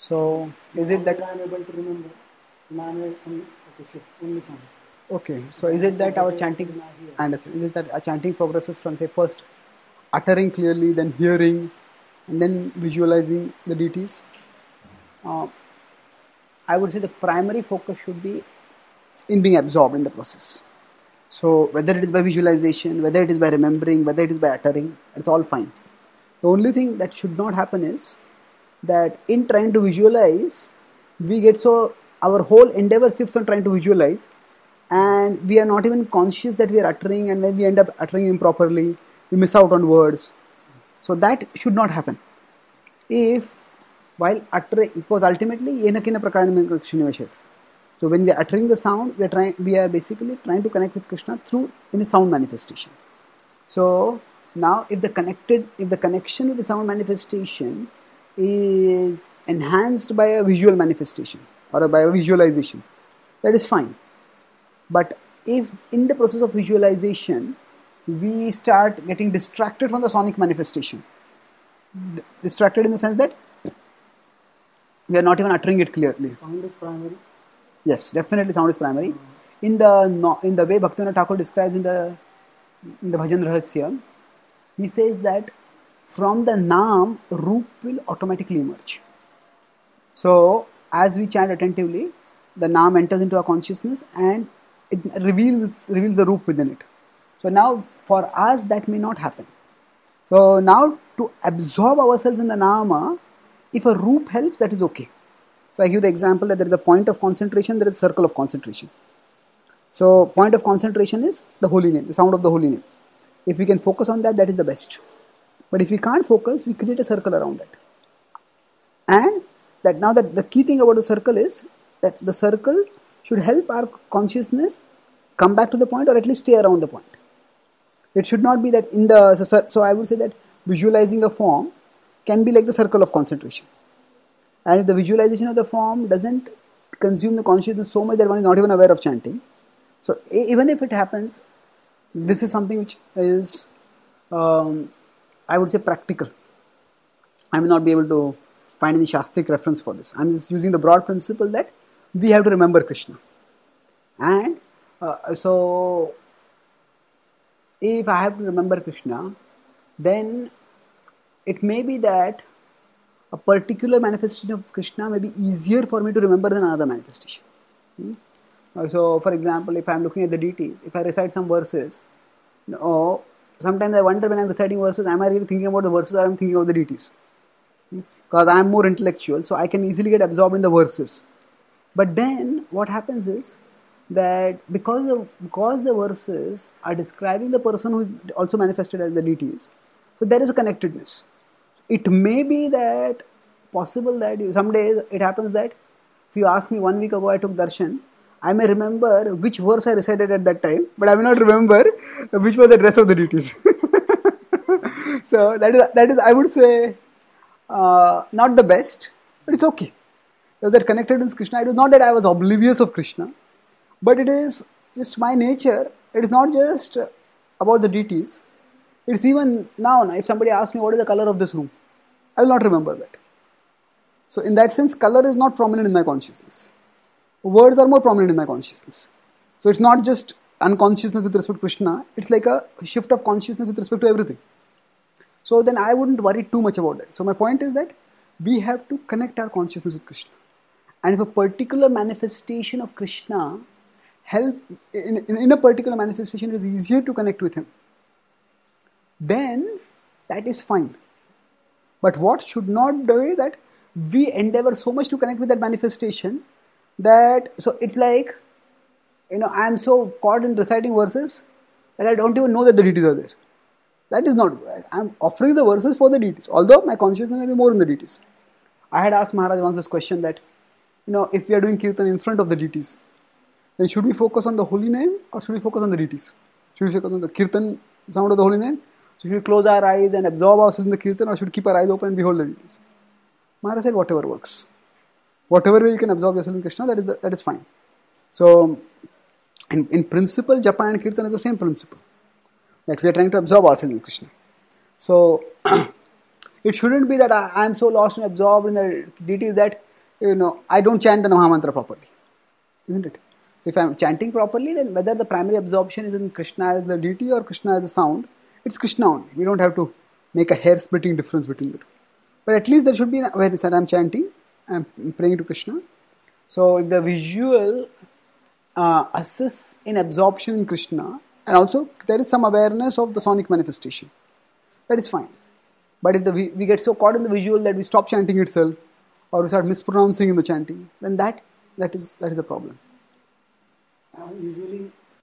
So is Now it that that I am able to remember, now I am okay, shift only chant. okay? If So I is have it that our completed, chanting? then I hear. I understand. Is it that our chanting progresses from say first uttering clearly, then hearing, and then visualizing the deities? Uh, I would say the primary focus should be in being absorbed in the process. So whether it is by visualization, whether it is by remembering, whether it is by uttering, it's all fine. The only thing that should not happen is that in trying to visualize, we get so our whole endeavor shifts on trying to visualize, and we are not even conscious that we are uttering, and when we end up uttering improperly, we miss out on words. So that should not happen. If while uttering, because ultimately येन केन प्रकारेण Krishna. So when we are uttering the sound, we are basically trying to connect with Krishna through in a sound manifestation. So now if the connection with the sound manifestation is enhanced by a visual manifestation or by a visualization, that is fine. But if in the process of visualization we start getting distracted from the sonic manifestation, distracted in the sense that we are not even uttering it clearly. Sound is primary. Yes, definitely sound is primary. In the way Bhaktivinoda Thakur describes in the Bhajan Rahasya, he says that from the Naam, Roop will automatically emerge. So as we chant attentively, the Naam enters into our consciousness and it reveals the Roop within it. So now for us that may not happen. So now to absorb ourselves in the Nama, if a Roop helps, that is okay. So I give the example that there is a point of concentration, there is a circle of concentration. So point of concentration is the holy name, the sound of the holy name. If we can focus on that, that is the best. But if we can't focus, we create a circle around it. And that now that the key thing about the circle is that the circle should help our consciousness come back to the point or at least stay around the point. It should not be that in the so I would say that visualizing a form can be like the circle of concentration. And if the visualization of the form doesn't consume the consciousness so much that one is not even aware of chanting, so even if it happens, this is something which is, I would say, practical. I may not be able to find any Shastric reference for this. I'm just using the broad principle that we have to remember Krishna. And so, if I have to remember Krishna, then it may be that a particular manifestation of Krishna may be easier for me to remember than another manifestation. So, for example, if I'm looking at the deities, if I recite some verses, sometimes I wonder when I'm reciting verses, am I really thinking about the verses or I'm thinking of the deities? Because I'm more intellectual, so I can easily get absorbed in the verses. But then what happens is that because the verses are describing the person who is also manifested as the deities, so there is a connectedness. It may be that possible that some days it happens that if you ask me 1 week ago I took darshan, I may remember which verse I recited at that time, but I may not remember which was the dress of the deities. So that is I would say not the best, but it's okay. There's that connectedness with Krishna. It is not that I was oblivious of Krishna, but it is just my nature. It is not just about the deities. It's even now, if somebody asks me what is the color of this room, I will not remember that. So in that sense, color is not prominent in my consciousness. Words are more prominent in my consciousness. So it's not just unconsciousness with respect to Krishna. It's like a shift of consciousness with respect to everything. So then I wouldn't worry too much about that. So my point is that we have to connect our consciousness with Krishna. And if a particular manifestation of Krishna in a particular manifestation it is easier to connect with him, then that is fine. But what should not be that we endeavor so much to connect with that manifestation that so it's like I am so caught in reciting verses that I don't even know that the deities are there. That is not right. I am offering the verses for the deities, although my consciousness may be more in the deities. I had asked Maharaj once this question that if we are doing kirtan in front of the deities, then should we focus on the holy name or should we focus on the deities? Should we focus on the kirtan sound of the holy name? So should we close our eyes and absorb ourselves in the kirtan or should we keep our eyes open and behold the deities? Maharaj said whatever works. Whatever way you can absorb yourself in Krishna, that is fine. So in principle, japa and kirtan is the same principle. That we are trying to absorb ourselves in Krishna. So it shouldn't be that I am so lost and absorbed in the deities that I don't chant the Namaha mantra properly, isn't it? So if I'm chanting properly, then whether the primary absorption is in Krishna as the deity or Krishna as the sound, it's Krishna only. We don't have to make a hair-splitting difference between the two. But at least there should be an awareness that I'm chanting, I'm praying to Krishna. So if the visual assists in absorption in Krishna, and also there is some awareness of the sonic manifestation, that is fine. But if we get so caught in the visual that we stop chanting itself, or we start mispronouncing in the chanting, then that is a problem. Usually